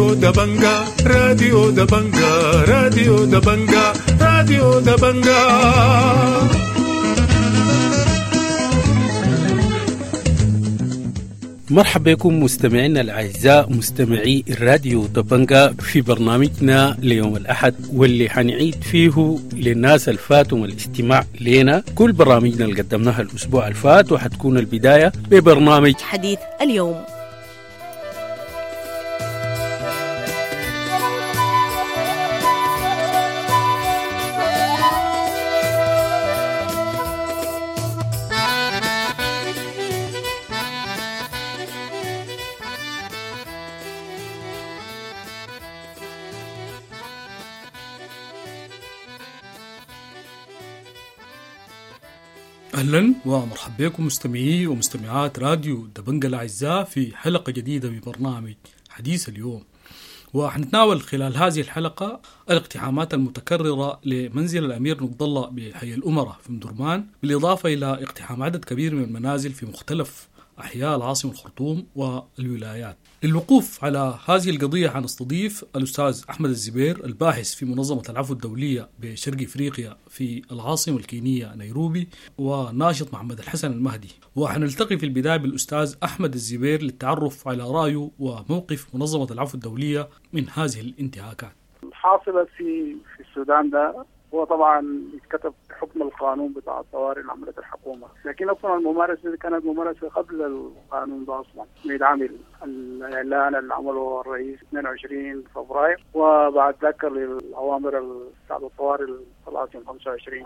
راديو دبنجا راديو دبنجا راديو دبنجا راديو دبنجا. مرحبا بكم مستمعينا الأعزاء مستمعي الراديو دبنجا في برنامجنا ليوم الأحد، واللي حنعيد فيه للناس الفاتهم الاستماع لنا كل برامجنا اللي قدمناها الأسبوع الفات، وحتكون البداية ببرنامج حديث اليوم. أهلا ومرحبا بكم مستمعي ومستمعات راديو دبنجا الأعزاء في حلقة جديدة من برنامج حديث اليوم. وحنتناول خلال هذه الحلقة الاقتحامات المتكررة لمنزل الأمير نبض الله بحي الأمراء في مدرمان، بالإضافة إلى اقتحام عدد كبير من المنازل في مختلف أحياء العاصمة الخرطوم والولايات. للوقوف على هذه القضية حنستضيف الأستاذ أحمد الزبير، الباحث في منظمة العفو الدولية بشرق إفريقيا في العاصمة الكينية نيروبي، وناشط محمد الحسن المهدي. وحنلتقي في البداية بالأستاذ أحمد الزبير للتعرف على رأيه وموقف منظمة العفو الدولية من هذه الانتهاكات. الحاصلة في السودان ده هو طبعا يتكتب حكم القانون بتاع الطوارئ اللي عملت الحكومة، لكن اصلا الممارسة دي كانت ممارسة قبل القانون ده اصلا بيدعم الاعلان اللي عمله الرئيس 22 فبراير، وبعد ذاك الاوامر بتاع الطوارئ طلعت يوم 25.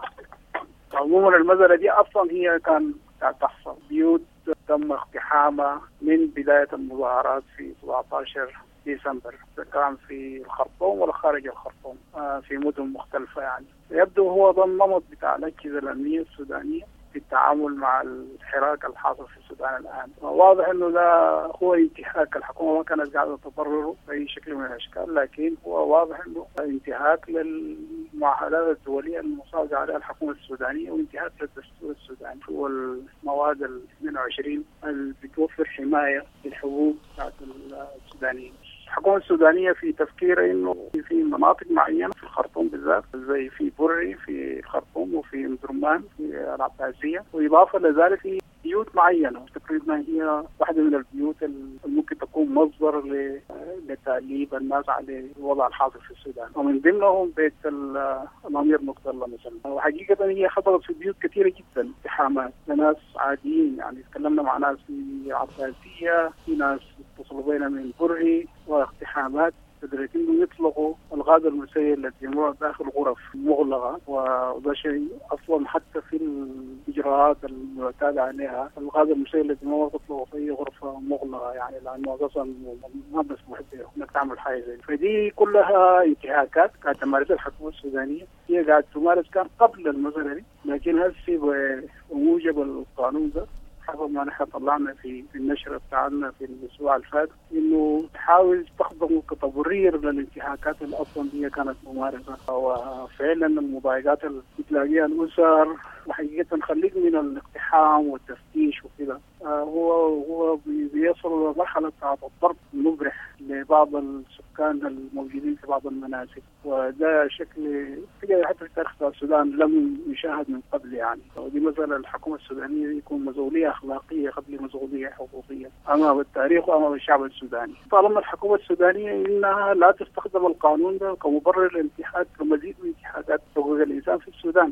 عموما المسألة دي اصلا هي كان تحصل بيوت تم اقتحامها من بداية المظاهرات في 17 ديسمبر، كان في الخرطوم ولا خارج الخرطوم، في مدن مختلفة. يعني يبدو هو ضمن نمط بتاع الأجهزة الأمنية السودانية في التعامل مع الحراك الحاصل في السودان الآن. واضح إنه ده هو انتهاك، الحكومة ما كانت قاعدة تبرره بأي شكل من الأشكال، لكن هو واضح إنه انتهاك للمعاهدات الدولية المصادقة عليها الحكومة السودانية، وانتهاك للدستور السوداني والمواد 22 اللي بتوفر حماية للحقوق بتاعت السودانيين. الحكومة السودانية في تفكير إنه في مناطق معينة في الخرطوم بالذات، زي في بري في الخرطوم وفي مدرمان في العباسية، وإضافة لذلك في بيوت معينة تقريبا هي واحدة من البيوت اللي ممكن تكون مصدر لتأليب الناس على الوضع الحاصل في السودان، ومن ضمنهم بيت الأمير نبض الله مثلا. وحقيقة هي حصلت في بيوت كثيرة جدا اقتحامات لناس عاديين، يعني تكلمنا مع ناس في عباسية، في ناس اتصلوا بينا من بري، واقتحامات قدرت انه يطلقوا الغاز المسيل الذي يمر داخل غرف مغلقه، وده شيء اصلا حتى في الاجراءات المعتاده عليها الغاز المسيل الذي ما تطلقه في غرفه مغلقه، يعني لانه اصلا ما مسموح انك تعمل حاجه زي. فدي كلها انتهاكات قاعده تمارسها الحكومه السودانيه، هي قاعده تمارس كان قبل المساله دي، لكن هسه بموجب القانون ده حسب ما نحن طلعنا في النشرة بتاعنا في الأسبوع الفات، إنه تحاول تستخدمه كتبرير للانتهاكات اللي أصلا هي كانت ممارسة. وفعلا المضايقات اللي بتلاقيها الأسر وحقيقة خليك من الاقتحام والتفتيش وكذا، هو بيصل لمرحلة بتاعت الضرب المبرح لبعض السكان الموجودين في بعض المنازل، وده شكل حتى في تاريخ السودان لم يشاهد من قبل. يعني ودي مسألة الحكومة السودانية يكون مسؤولية أخلاقية قبل مسؤولية حقوقية أمام التاريخ وأمام الشعب السوداني. طالما الحكومة السودانية إنها لا تستخدم القانون ده كمبرر للانتهاك كمزيد من انتهاكات حقوق الإنسان في السودان،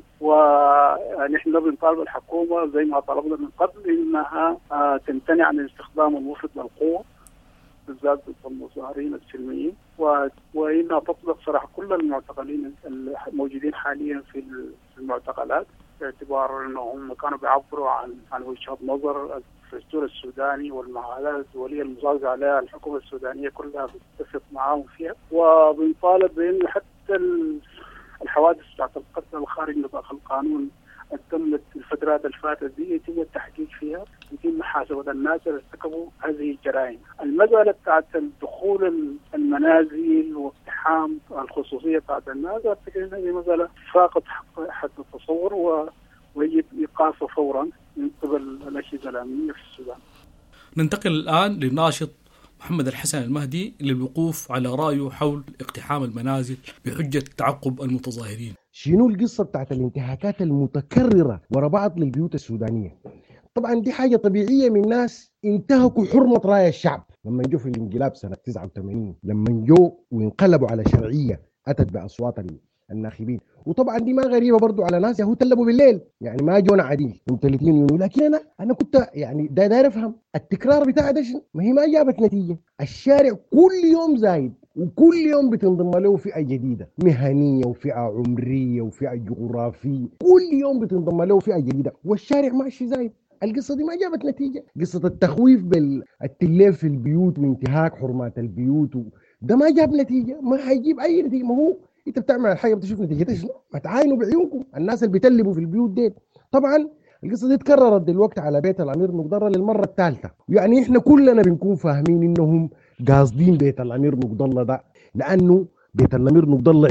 ونحن بنطالب الحكومة زي ما طلبنا من قبل إنها تمتنع عن استخدام المفرط للقوة بالذات ضد المظاهرين السلميين، وإنها تطلق صراحة كل المعتقلين الموجودين حاليا في المعتقلات، باعتبار أنهم كانوا بيعبروا عن وجهة نظر الدستور السوداني والمعاهدات الدولية المصادقة عليها الحكومة السودانية كلها بتتفق معاهم فيها. وبنطالب بأن حتى الحوادث بتاعت القتل الخارج نطاق القانون تمت الفترات الفاتت دي يتم التحقيق فيها، يتم محاسبة الناس اللي ارتكبوا هذه الجرائم. المسألة بتاعت دخول المنازل واقتحام الخصوصية بتاعت الناس أعتقد أن هذه مسألة فاقت حد التصور، ويجب إيقافه فورا من قبل الأجهزة الأمنية في السودان. ننتقل الآن للناشط محمد الحسن المهدي للوقوف على رأيه حول اقتحام المنازل بحجة تعقب المتظاهرين. شنو القصة بتاعت الانتهاكات المتكررة ورا بعض للبيوت السودانية؟ طبعا دي حاجة طبيعية من ناس انتهكوا حرمة راية الشعب لما جو في الانقلاب سنة 89، لما جو وانقلبوا على شرعية أتت بأصوات الناخبين. وطبعا دي ما غريبة برضو على ناس يهو تلبوا بالليل، يعني ما جونا عديل من 30 يونيو. لكن أنا كنت يعني داير أفهم التكرار بتاع ده شنو؟ ما هي ما جابت نتيجة. الشارع كل يوم زايد وكل يوم بتنضم له فئة جديدة، مهنية وفئة عمرية وفئة جغرافية، كل يوم بتنضم له فئة جديدة والشارع ماشي زايد. القصة دي ما جابت نتيجة. قصة التخويف بالتليف في البيوت وانتهاك حرمات البيوت ده ما جاب نتيجة، ما حيجيب أي نتيجة. ما هو أنت بتعمل الحاجة بتشوف نتيجتها شنو؟ ما تعاينوا بعيونكم الناس اللي بيتلبوا في البيوت دي. طبعا القصة دي تكررت دلوقتي على بيت الأمير نقدر للمرة الثالثة، يعني إحنا كلنا بنكون فاهمين إنهم قاصدين بيت الأمير نقدر ده، لأنه بيت الأمير نقدر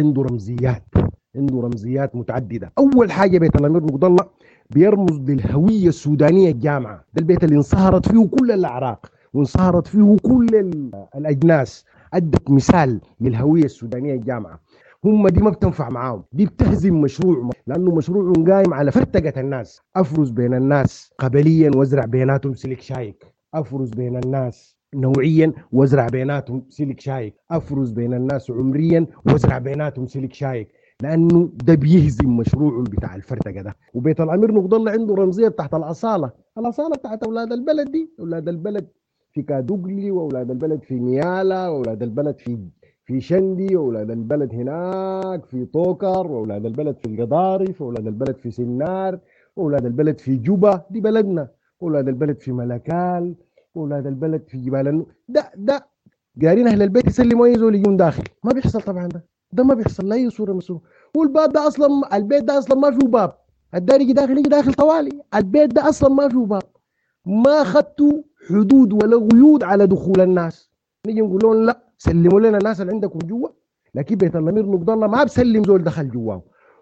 عنده رمزيات متعددة. أول حاجة بيت الأمير نقدر بيرمز للهوية السودانية الجامعة، ده البيت اللي انصهرت فيه كل الأعراق وانصهرت فيه كل الأجناس، أدت مثال للهوية السودانية الجامعة. هم دي ما بتنفع معاهم، دي بتهزم مشروع، لأنه مشروع قائم على فرتقة الناس. أفرز بين الناس قبليا وازرع بيناتهم سلك شايك، أفرز بين الناس نوعيا وازرع بيناتهم سلك شايك، أفرز بين الناس عمريا وازرع بيناتهم سلك شايك، لأنه ده بيهزم مشروع بتاع الفرتقة ده. وبيت الأمير نقدر عنده رمزية تحت الأصالة بتاعت أولاد البلد دي، أولاد البلد في كادوغلي، وأولاد البلد في نيالا، وأولاد البلد في شندي، وأولاد البلد هناك في طوكر، وأولاد البلد في القضارف، وأولاد البلد في سنار، وأولاد البلد في جوبا دي بلدنا، وأولاد البلد في ملكال، وأولاد البلد في جبال ده قارين أهل البيت يسلموا يزول يجون داخل. ما بيحصل طبعا، ده ما بيحصل لا أي صورة مسوره. والباب ده أصلا، البيت ده أصلا ما فيه باب، الدار يجي داخل طوالي. البيت ده أصلا ما فيه باب، ما خدتوا حدود ولا قيود على دخول الناس. نيجي نقول لهم لا سلموا لنا الناس اللي عندكم جوا، لكن بيت الأمير نقدر ما بسلم زول دخل جواه.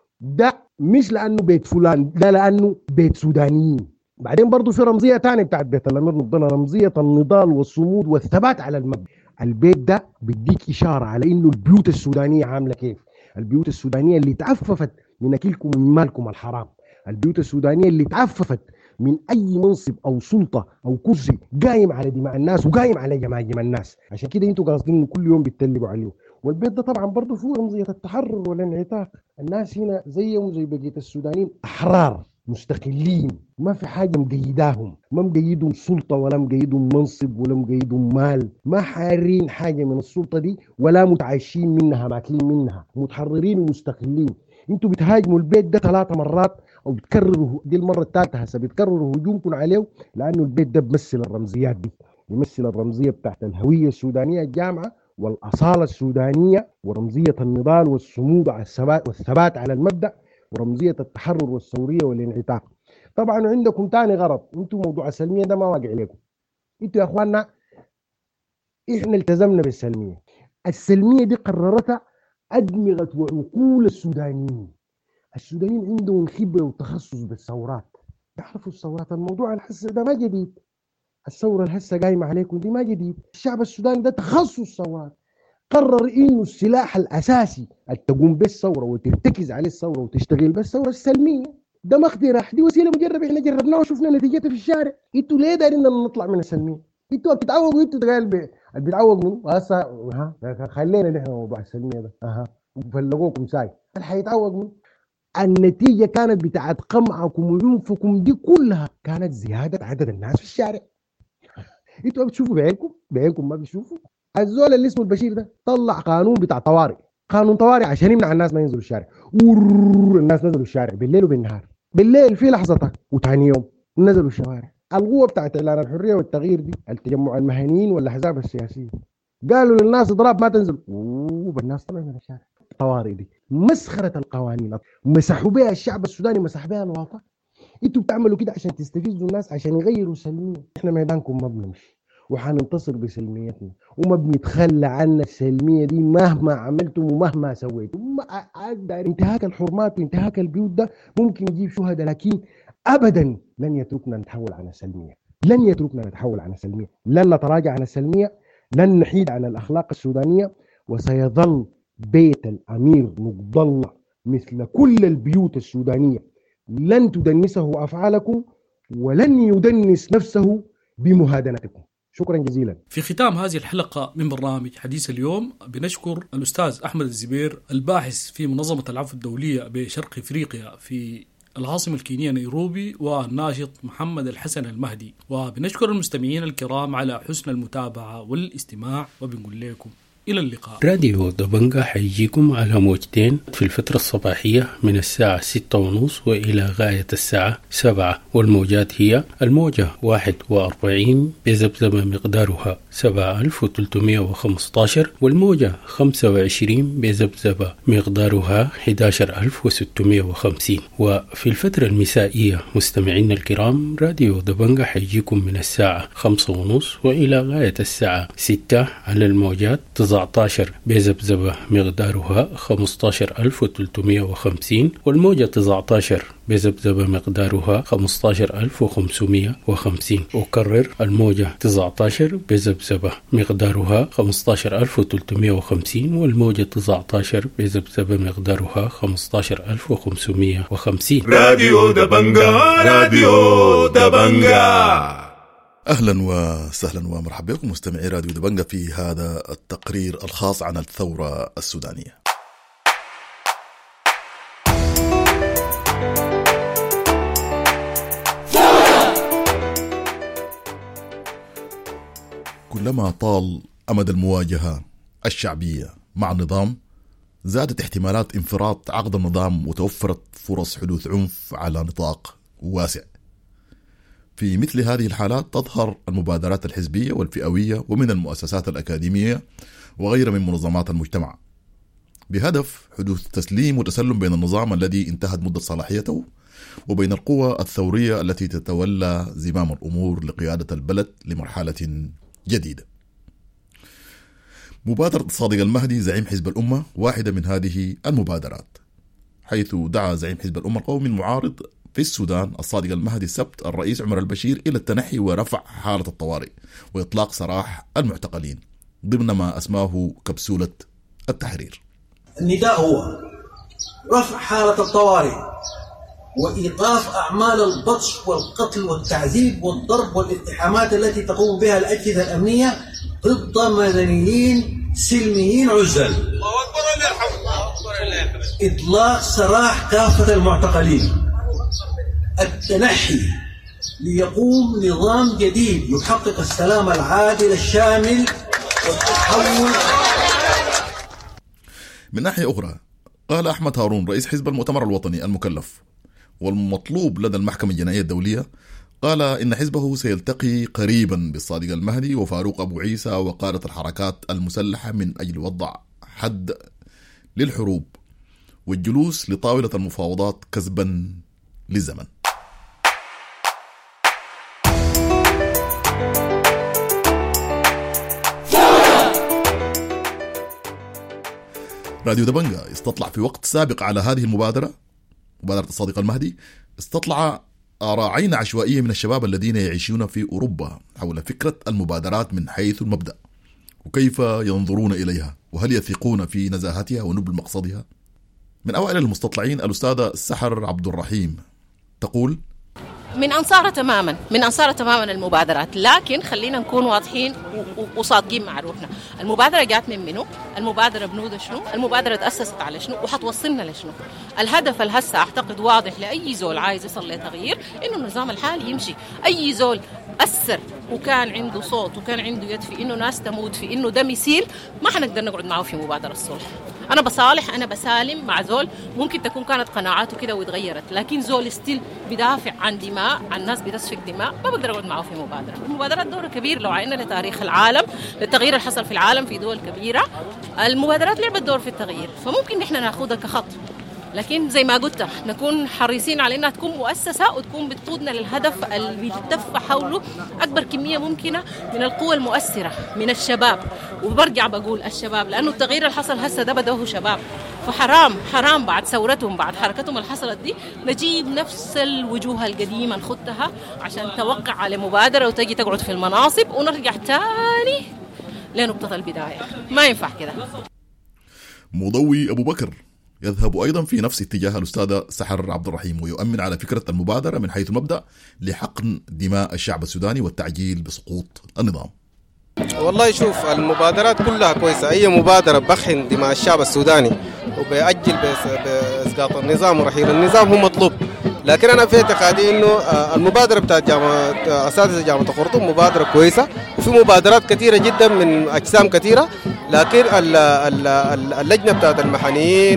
ده مش لأنه بيت فلان، ده لأنه بيت سودانيين. بعدين برضو في رمزية تانية بتاعت بيت الأمير نقدر، رمزية النضال والصمود والثبات على المبدأ. البيت ده بيديك إشارة على إنه البيوت السودانية عاملة كيف، البيوت السودانية اللي تعففت من أكلكم من مالكم الحرام، البيوت السودانية اللي تعففت من أي منصب أو سلطة أو كرسي قايم على دماء الناس وقايم على جماجم الناس. عشان كده انتوا قاصدين كل يوم بتتلقوا عليه. والبيت ده طبعا برضه فيه رمزية التحرر والانعتاق. الناس هنا زيهم زي بقية السودانيين أحرار مستقلين، ما في حاجة مقيداهم، ما مقيدهم سلطة ولا مقيدهم منصب ولا مقيدهم مال، ما حارين حاجة من السلطة دي ولا متعايشين منها ماكلين منها، متحررين ومستقلين. انتوا بتهاجموا البيت ده 3 مرات او بتكرروا، دي المرة الثالثة هسه بتكرروا هجومكم عليه، لانه البيت ده بيمثل الرمزيات دي، بيمثل الرمزية بتاعت الهوية السودانية الجامعة والأصالة السودانية، ورمزية النضال والصمود على والثبات على المبدأ، ورمزية التحرر والثورية والانعتاق. طبعا عندكم تاني غرض، انتم موضوع السلمية ده ما واقع لكم. انتوا يا اخواننا احنا التزمنا بالسلمية، السلمية دي قررتها أدمغة وعقول السودانيين. السودانيين عندهم خبرة وتخصص بالثورات، يعرفوا الثورات. الموضوع الحس ده ما جديد، الثورة الحسة قايمة عليكم دي ما جديد. الشعب السوداني ده تخصص ثورات، قرر انه السلاح الاساسي اللي تقوم بالثوره وترتكز عليه الثوره وتشتغل بالثوره السلميه. ده ما اقتراح، دي وسيله مجربه احنا جربناها وشفنا نتيجتها في الشارع. انتوا ليه دايرين نطلع من السلميه؟ انتوا بتتعوقوا، انتوا تقال بتعوق منه هسه. خلينا نحن موضوع السلميه ده فلقوكم ساي اللي حيتعوق منه. النتيجه كانت بتاعت قمعكم وعنفكم دي كلها كانت زياده عدد الناس في الشارع. انتوا بتشوفوا بعينكم ما بتشوفوا. الزول اللي اسمه البشير ده طلع قانون بتاع طوارئ، قانون طوارئ عشان يمنع الناس ما ينزلوا الشارع. الناس نزلوا الشارع بالليل وبالنهار، بالليل في لحظتها وثاني يوم نزلوا الشوارع. القوه بتاعت اعلان الحريه والتغيير دي التجمع المهنيين والاحزاب السياسيه قالوا للناس اضراب ما تنزلوا، والناس طلعوا من الشارع. الطوارئ دي مسخره القوانين، مسحوا بها الشعب السوداني، مسح بها الوطن. انتوا بتعملوا كده عشان تستفزوا الناس عشان يغيروا سلميه. احنا ميدانكم ما بنمشي وحننتصر بسلميتنا وما بنتخلى عن السلميه دي مهما عملتم ومهما سويتم. انتهاك الحرمات وانتهاك البيوت ده ممكن يجيب شهداء، لكن ابدا لن يتركنا نتحول عن السلميه، لن يتركنا نتحول عن السلميه، لن نتراجع عن السلميه، لن نحيد عن الأخلاق السودانية، وسيظل بيت الأمير نقض الله مثل كل البيوت السودانية لن تدنسه أفعالكم ولن يدنس نفسه بمهادنتكم. شكرا جزيلا. في ختام هذه الحلقة من برنامج حديث اليوم بنشكر الأستاذ أحمد الزبير الباحث في منظمة العفو الدولية بشرق إفريقيا في العاصمة الكينية نيروبي، والناشط محمد الحسن المهدي، وبنشكر المستمعين الكرام على حسن المتابعة والاستماع، وبنقول لكم إلى اللقاء. راديو دبنجة حيجيكم على موجتين في الفترة الصباحية من الساعة 6:30 وإلى غاية الساعة 7، والموجات هي الموجة 41 بذبذبة مقدارها 7315، والموجة 25 بذبذبة مقدارها 11650. وفي الفترة المسائية مستمعينا الكرام راديو دبنجة حيجيكم من الساعة 5:30 وإلى غاية الساعة 6 على الموجات 19 بذبذبة مقدارها 15350، والموجة 19 بذبذبة مقدارها 15550. أكرر الموجة 19 بذبذبة مقدارها 15350، والموجة 19 بذبذبة مقدارها 15550. راديو دبنجة، راديو دبنجة. أهلا وسهلا ومرحبا بكم مستمعي راديو دبنجة في هذا التقرير الخاص عن الثورة السودانية. كلما طال أمد المواجهة الشعبية مع النظام زادت احتمالات انفراط عقد النظام وتوفرت فرص حدوث عنف على نطاق واسع. في مثل هذه الحالات تظهر المبادرات الحزبية والفئوية ومن المؤسسات الأكاديمية وغيرها من منظمات المجتمع بهدف حدوث تسليم وتسلم بين النظام الذي انتهت مدة صلاحيته وبين القوى الثورية التي تتولى زمام الأمور لقيادة البلد لمرحلة جديدة. مبادرة الصادق المهدي زعيم حزب الأمة واحدة من هذه المبادرات، حيث دعا زعيم حزب الأمة القومي المعارض في السودان الصادق المهدي السبت الرئيس عمر البشير إلى التنحي ورفع حالة الطوارئ وإطلاق سراح المعتقلين ضمن ما أسماه كبسولة التحرير. النداء هو رفع حالة الطوارئ وإيقاف أعمال البطش والقتل والتعذيب والضرب والاقتحامات التي تقوم بها الأجهزة الأمنية ضد مدنيين سلميين عزل. إطلاق سراح كافة المعتقلين. التنحي ليقوم نظام جديد يحقق السلام العادل الشامل والتحول. من ناحية أخرى قال أحمد هارون رئيس حزب المؤتمر الوطني المكلف والمطلوب لدى المحكمة الجنائية الدولية، قال إن حزبه سيلتقي قريبا بالصادق المهدي وفاروق أبو عيسى وقادة الحركات المسلحة من أجل وضع حد للحروب والجلوس لطاولة المفاوضات كسبا للزمن. راديو دبنجة استطلع في وقت سابق على هذه المبادرة، مبادرة الصادق المهدي، استطلع آراء عين عشوائية من الشباب الذين يعيشون في أوروبا حول فكرة المبادرات من حيث المبدأ وكيف ينظرون إليها وهل يثقون في نزاهتها ونبل مقصدها. من أوائل المستطلعين الأستاذة سحر عبد الرحيم تقول: من أنصار تماما المبادرات، لكن خلينا نكون واضحين وصادقين مع روحنا. المبادرة جات من منو؟ المبادرة بنودة شنو؟ المبادرة تأسست على شنو؟ وحتوصلنا لشنو؟ الهدف الهسة أعتقد واضح لأي زول عايز يصل لتغيير إنه النظام الحالي يمشي. أي زول أثر وكان عنده صوت وكان عنده يد في إنه ناس تموت، في إنه دم يسيل، ما حنقدر نقعد معه في مبادرة الصلح. أنا بصالح، أنا بسالم مع زول ممكن تكون كانت قناعاته كده وتغيرت، لكن زول ستيل بدافع عن دماء، عن ناس بتسفك دماء، ما بقدر أقعد معه في مبادرة. المبادرات دورها كبير لو عينا لتاريخ العالم، للتغيير اللي حصل في العالم في دول كبيرة، المبادرات لعبت دور في التغيير، فممكن نحن ناخذها كخط، لكن زي ما قلت نكون حريصين على انها تكون مؤسسه وتكون بتقودنا للهدف اللي بيتدفع حوله اكبر كميه ممكنه من القوى المؤثره من الشباب. وبرجع بقول الشباب، لانه التغيير اللي حصل هسه ده بدأه شباب، فحرام بعد ثورتهم بعد حركتهم اللي حصلت دي نجيب نفس الوجوه القديمه نخدها عشان توقع على مبادره وتجي تقعد في المناصب ونرجع تاني لنقطة البداية. ما ينفع كده. مضوي أبو بكر يذهب أيضا في نفس اتجاه الأستاذة سحر عبد الرحيم، ويؤمن على فكرة المبادرة من حيث المبدأ لحقن دماء الشعب السوداني والتعجيل بسقوط النظام. والله شوف، المبادرات كلها كويسة. أي مبادرة بخن دماء الشعب السوداني وبيأجل بإسقاط النظام ورحيل النظام هو مطلوب. لكن أنا في اعتقادي إنه المبادرة بتاعت أساتذة جامعة الخرطوم مبادرة كويسة، وفي مبادرات كثيرة جدا من أجسام كثيرة، لكن اللجنة بتاعت المحنيين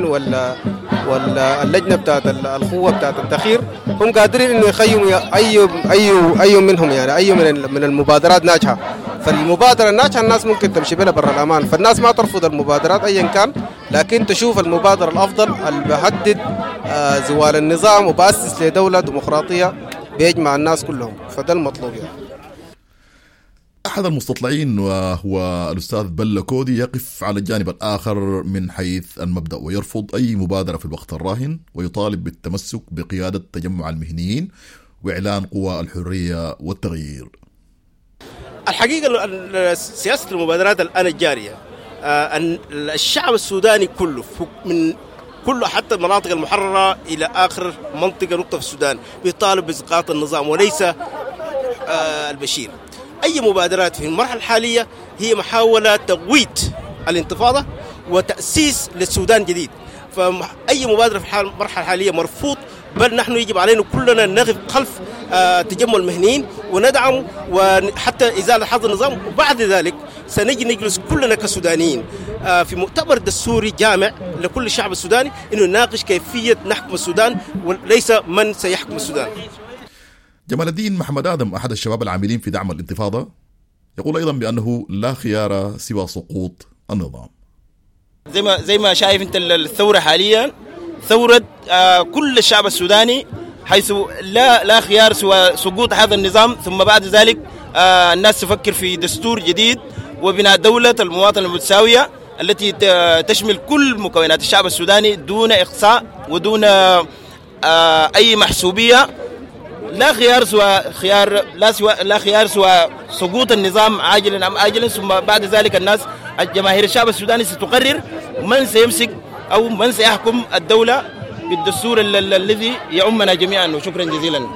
واللجنة بتاعت القوة بتاعت التخير هم قادرين إنه يخيموا أي منهم، يعني أي من المبادرات ناجحة. فالمبادرة الناجحة الناس ممكن تمشي بها برا الأمان، فالناس ما ترفض المبادرات أيا كان، لكن تشوف المبادرة الأفضل اللي بحدد زوال النظام وبأسس لدولة ديمقراطية بيجمع الناس كلهم، فده المطلوب يعني. أحد المستطلعين وهو الأستاذ بلة كودي يقف على الجانب الآخر من حيث المبدأ ويرفض أي مبادرة في الوقت الراهن، ويطالب بالتمسك بقيادة تجمع المهنيين وإعلان قوى الحرية والتغيير. الحقيقة سياسة المبادرات الآن الجارية الشعب السوداني كله من كله حتى المناطق المحررة إلى آخر منطقة نقطة في السودان بيطالب بإسقاط النظام وليس البشير. أي مبادرات في المرحلة الحالية هي محاولة تقويض الانتفاضة وتأسيس للسودان جديد، فأي مبادرة في المرحلة الحالية مرفوض، بل نحن يجب علينا كلنا نقف خلف تجمع المهنيين وندعم وحتى إزالة حظ النظام، وبعد ذلك سنجي نجلس كلنا كسودانيين في مؤتمر دستوري جامع لكل الشعب السوداني إنه نناقش كيفية نحكم السودان وليس من سيحكم السودان. جمال الدين محمد آدم أحد الشباب العاملين في دعم الانتفاضة يقول أيضا بأنه لا خيار سوى سقوط النظام. زي ما شايف انت الثورة حاليا ثورة كل الشعب السوداني، حيث لا خيار سوى سقوط هذا النظام، ثم بعد ذلك الناس تفكر في دستور جديد وبناء دولة المواطن المتساوية التي تشمل كل مكونات الشعب السوداني دون إقصاء ودون أي محسوبية. لا خيار سوى سقوط النظام عاجلا أم آجلا، ثم بعد ذلك الناس جماهير الشعب السوداني ستقرر من سيمسك أو من سيحكم الدولة بالدستور الذي يعمنا جميعا. وشكرا جزيلا.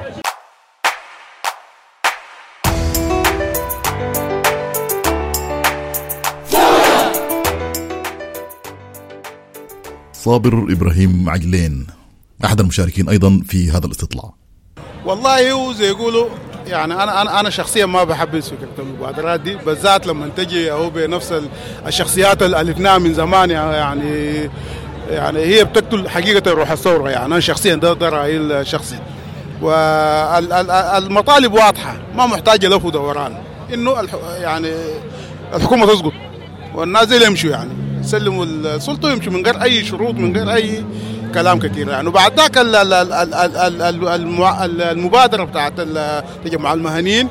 صابر إبراهيم عجلين أحد المشاركين أيضا في هذا الاستطلاع. والله هو زي يقولوا يعني أنا شخصيا ما بحب فكرة المبادرات دي، بالذات لما تجي هو بنفس الشخصيات اللي ألفناها من زمان، يعني هي بتقتل حقيقة روح الثورة. يعني أنا شخصيا ده رأيي الشخصي، والمطالب واضحة ما محتاجة لف ودوران، إنه يعني الحكومة تسقط والناس زي يمشوا، يعني يسلموا السلطة ويمشوا من غير أي شروط من غير أي كلام كثير يعني. وبعد ذاك المبادرة بتاعت تجمع المهنيين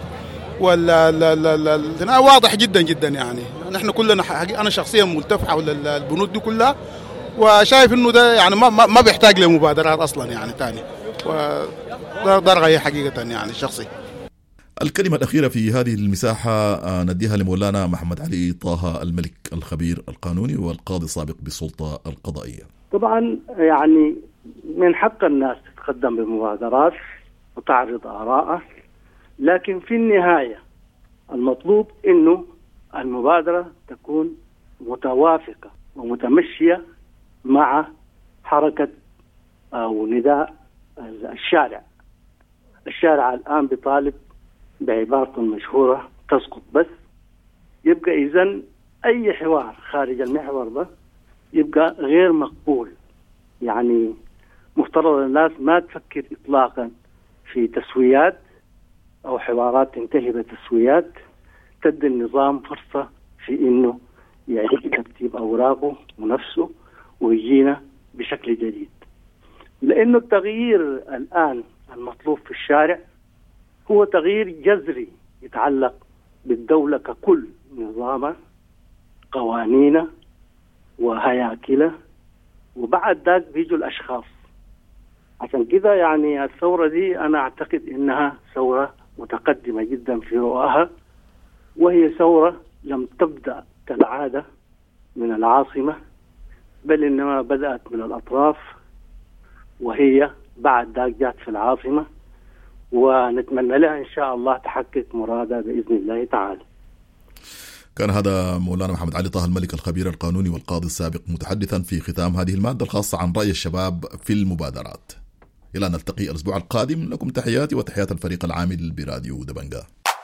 واضح جدا جدا. يعني نحن كلنا أنا شخصيا ملتف حول البنود دي كلها، وشايف إنه ده يعني ما بيحتاج لمبادرات أصلا يعني تاني، وده رأيي حقيقة يعني الشخصي. الكلمة الأخيرة في هذه المساحة نديها لمولانا محمد علي طه الملك، الخبير القانوني والقاضي السابق بالسلطة القضائية. طبعا يعني من حق الناس تتقدم بمبادرات وتعرض آراءها، لكن في النهاية المطلوب إنه المبادرة تكون متوافقة ومتمشية مع حركة أو نداء الشارع. الشارع الآن بيطالب بعبارة مشهورة تسقط بس، يبقى إذن أي حوار خارج المحور ده يبقى غير مقبول. يعني مفترض الناس ما تفكر إطلاقا في تسويات أو حوارات تنتهي بتسويات، تدي النظام فرصة في إنه يعيد ترتيب أوراقه ونفسه ويجينا بشكل جديد. لأنه التغيير الآن المطلوب في الشارع هو تغيير جذري يتعلق بالدولة ككل، نظامها، قوانينها وهياكلها، وبعد ذلك بيجوا الأشخاص. عشان كده يعني الثورة دي أنا أعتقد إنها ثورة متقدمة جدا في رؤاها، وهي ثورة لم تبدأ كالعادة من العاصمة، بل إنما بدأت من الأطراف، وهي بعد ذاك جات في العاصمة، ونتمنى لها إن شاء الله تحقق مرادها بإذن الله تعالى. كان هذا مولانا محمد علي طه الملك، الخبير القانوني والقاضي السابق، متحدثا في ختام هذه المادة الخاصة عن رأي الشباب في المبادرات. إلى أن نلتقي الأسبوع القادم، لكم تحياتي وتحيات الفريق العامل براديو دبنجة.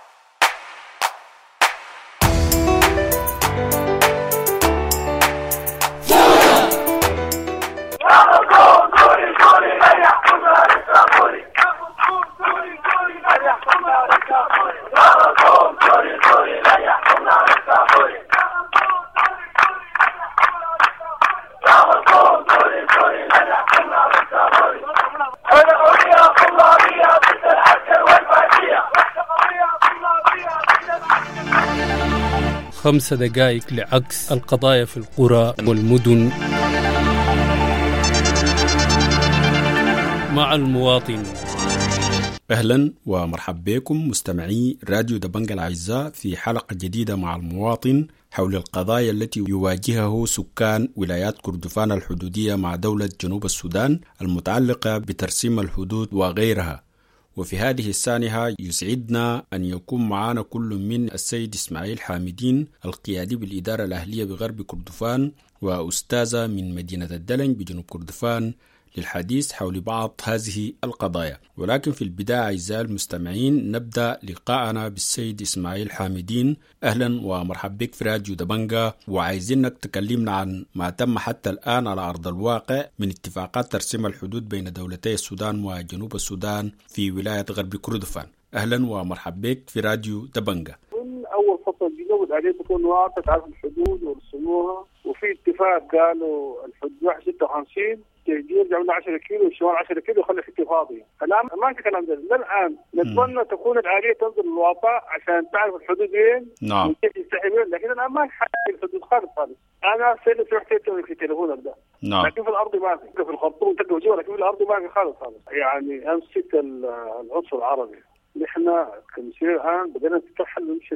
خمس دقائق لعكس القضايا في القرى والمدن مع المواطن. أهلا ومرحبا بكم مستمعي راديو دبنجة الأعزاء في حلقة جديدة مع المواطن حول القضايا التي يواجهه سكان ولايات كردفان الحدودية مع دولة جنوب السودان المتعلقة بترسيم الحدود وغيرها. وفي هذه السانحة يسعدنا أن يكون معنا كل من السيد إسماعيل حامدين القيادي بالإدارة الأهلية بغرب كردفان وأستاذة من مدينة الدلنج بجنوب كردفان للحديث حول بعض هذه القضايا. ولكن في البداية أعزائي المستمعين نبدأ لقاءنا بالسيد إسماعيل حامدين. أهلا ومرحبا بك في راديو دبنجة، وعايزينك تكلمنا عن ما تم حتى الآن على أرض الواقع من اتفاقات ترسيم الحدود بين دولتي السودان وجنوب السودان في ولاية غرب كردفان. أهلا ومرحبا بك في راديو دبنجة. أول فصل جنوب الآلية تكون واقع تعرف الحدود ورسموها، وفي اتفاق قالوا الحدود 56 يرجعوا لنا 10 كيلو والشمال 10 كيلو يخلي حته فاضيه. الان ما في كلام ده الان. نتمنى تكون الآلية تنزل الواقع عشان تعرف الحدود وين نعم وكيف يستحملون، لكن الان ما في حاجه الحدود خالص. انا سالت رحت في تليفونك ده نعم، لكن في الارض ما في، في الخرطوم تلقى جوا، لكن في الارض ما في خالص. يعني امسك العنصر العربي، نحن كمسير الان بدنا نتكحل ونمشي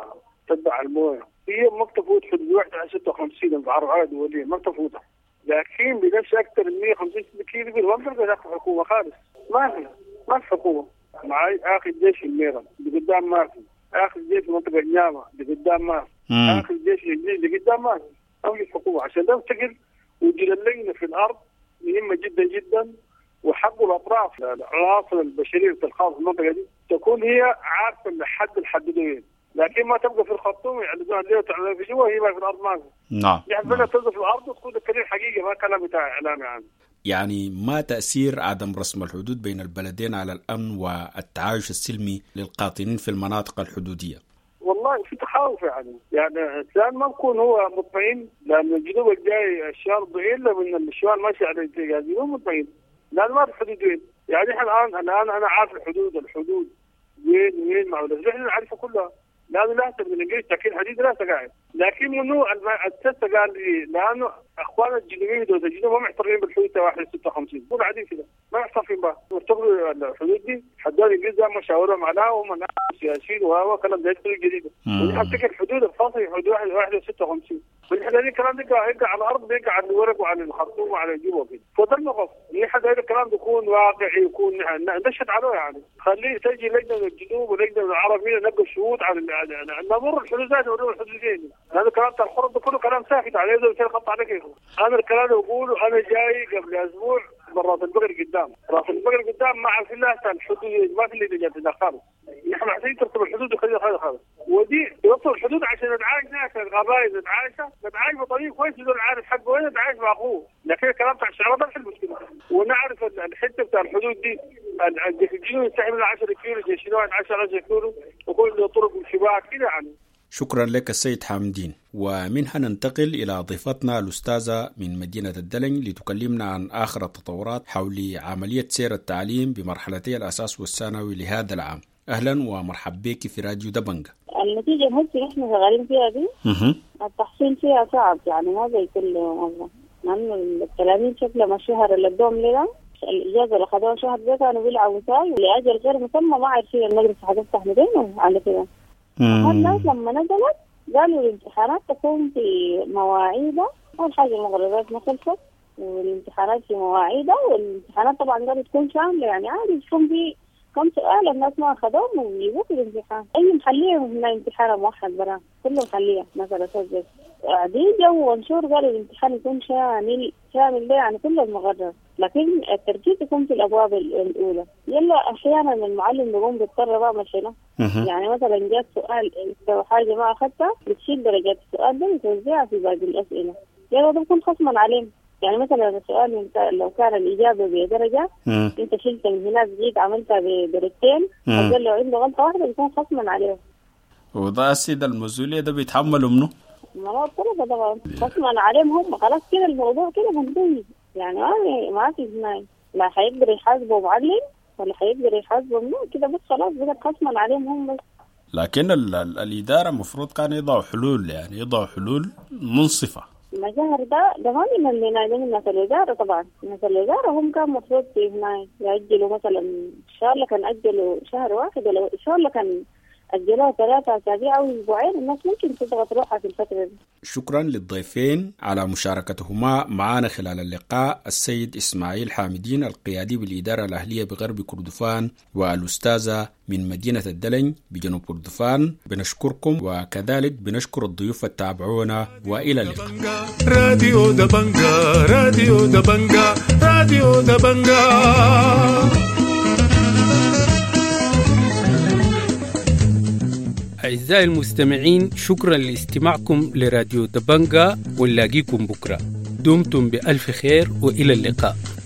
تتبع المويه. هي ما تفوت حدود 56 العرب عادي وليه ما تفوتها، لكن بنفس اكثر من 150 كيلو ما بنقدر ناخذ حكومه خالص. ما في حكومه. معي اخذ جيش الميرا اللي قدام ما في، اخذ جيش منطقه النيامه اللي قدام ما في، اخذ جيش الانجليزي اللي قدام ما في. ما في حكومه عشان ده تقل وجد اللجنه في الارض مهمه جدا جدا، وحق الاطراف العناصر البشريه الخاصه في المنطقه دي تكون هي عارفه لحد الحدودين، لكن ما تبقى في الخرطوم يعلقوها الليل وتعلقوها في جوا، هي ما في الارض ما في. نعم يعني بدنا تنزل في الارض وتكون الكلام حقيقي ما كلام بتاع اعلامي عنه. يعني ما تأثير عدم رسم الحدود بين البلدين على الأمن والتعايش السلمي للقاطنين في المناطق الحدودية؟ والله في تخوف يعني الإنسان ما بكون هو مطمئن، لأن الجنوب الجاي الشمال ضئيل من الشمال ماشي على الجنوب مطمئن، لأن ما في حدود وين. يعني احنا الآن أنا عارف الحدود وين مع الأهل احنا نعرفها كلها، لأنه لا من الإنجليز تأكيد حديد لا قاعد، لكن منو السياسة قال لي لأنه أخوان الجنوبيين دول الجنوب ما محترمين بالحدود 56 مو قاعدين كده ما محترمين بها، مرتبطوا الحدود دي حدود الإنجليز ما شاوروا معنا وهم ناس سياسيين وهو كلام ده يدخل جديد. ونحن نفتكر الحدود الفاصلة حدود 56 ونحن هذا الكلام ده يقع على الأرض، يقع على الورق وعلى الخرطوم وعلى الجوبة كده. فده النقص، نحن هذا الكلام يكون واقعي، يكون نشهد عليه يعني. خليه تجي لجنة من الجنوب ولجنة من العربيين نلقى شهود على نمر الحدودات ونمر الحدودين. هذا الكلام تاع الحرب ده كله كلام ساكت عليه، ده بيصير خط عليك. انا الكلام اللي بقوله انا جاي قبل اسبوع برات البقر قدام، راس البقر قدام ما عارفين لها الحدود، ما في اللي جات خالص. نحن عايزين ترتب الحدود وخليها خالص، ودي توصل الحدود عشان نتعايش ناس القبائل نتعايش بطريقه كويس، بدون عارف حقه وين نتعايش مع اخوه. لكن الكلام تاع الشعب ده المشكله، ونعرف الحته بتاع الحدود دي الجنوب يستحمل 10 كيلو، جيش 10 كيلو وكل طرق وشباك كده يعني. شكرا لك السيد حامدين. ومنها ننتقل إلى ضيفتنا الأستاذة من مدينة الدلنج لتكلمنا عن آخر التطورات حول عملية سير التعليم بمرحلتي الأساس والثانوي لهذا العام. أهلا ومرحبا بك في راديو دبنجة. النتيجة هسه احنا شغالين فيها دي التحصيل فيها صعب، يعني هذا يكل مرة، لأنه التلاميذ شكلهم الشهر اللي ادوهم لنا الإجازة اللي خدوها شهر ده كانوا بيلعبوا ساي لأجل غير مسمى، ما عارفين المدرسة هتفتح منين على كده. الناس لما نزلت قالوا الامتحانات تكون في مواعيدها. أول حاجة المقررات ما خلصت والامتحانات في مواعيدها، والامتحانات طبعا قالوا تكون شاملة، يعني عادي تكون في كم سؤال الناس ما أخذوهم ويجيبوا في الامتحان. أي محلية من امتحان موحد برا كله محلية مثلا سجل عادي جو وانشور. قالوا الامتحان يكون شامل ده يعني كل المقرر، لكن التركيز يكون في الأبواب الأولى. يلا أحيانا المعلم بيقوم بيضطر بعمل شنو؟ يعني مثلا جات سؤال لو حاجة ما أخذتها بتشيل درجات السؤال ده وتوزعها في باقي الأسئلة. يلا ده بيكون خصما عليهم. يعني مثلا السؤال لو كان الإجابة بدرجة أنت شلت من هناك جيت عملتها بدرجتين، أقول لو عنده غلطة واحدة بيكون خصما عليهم. وده السيد المسؤولية ده بيتحملوا منه؟ ما طلبة طبعا خصما عليهم هم. خلاص كده الموضوع كده منتهي، يعني ما في جناية. لا هيقدر يحاسبه معلم ولا هيقدر يحاسبه منه كده، بس خلاص بقى خصما عليهم هم بس. لكن الإدارة مفروض كان يضعوا حلول، يعني يضعوا حلول منصفة. المجاهر ده ما من اللي نايمين الناس الإدارة. طبعا الناس الإدارة هم كان مفروض هنا يأجلوا مثلا إن شاء الله كان أجلوا شهر واحد، ولا إن شاء الله كان أجلوها 3 أسابيع أو أسبوعين. الناس ممكن تضغط روحها في الفترة دي. شكرا للضيفين على مشاركتهما معنا خلال اللقاء، السيد إسماعيل حامدين القيادي بالإدارة الأهلية بغرب كردفان، والأستاذة من مدينة الدلن بجنوب كردفان. بنشكركم، وكذلك بنشكر الضيوف التابعونا، وإلى اللقاء. راديو دبنجا، راديو دبنجا، راديو دبنجا. أعزائي المستمعين، شكرا لاستماعكم لراديو دبنجا، ونلاقيكم بكرة. دمتم بألف خير وإلى اللقاء.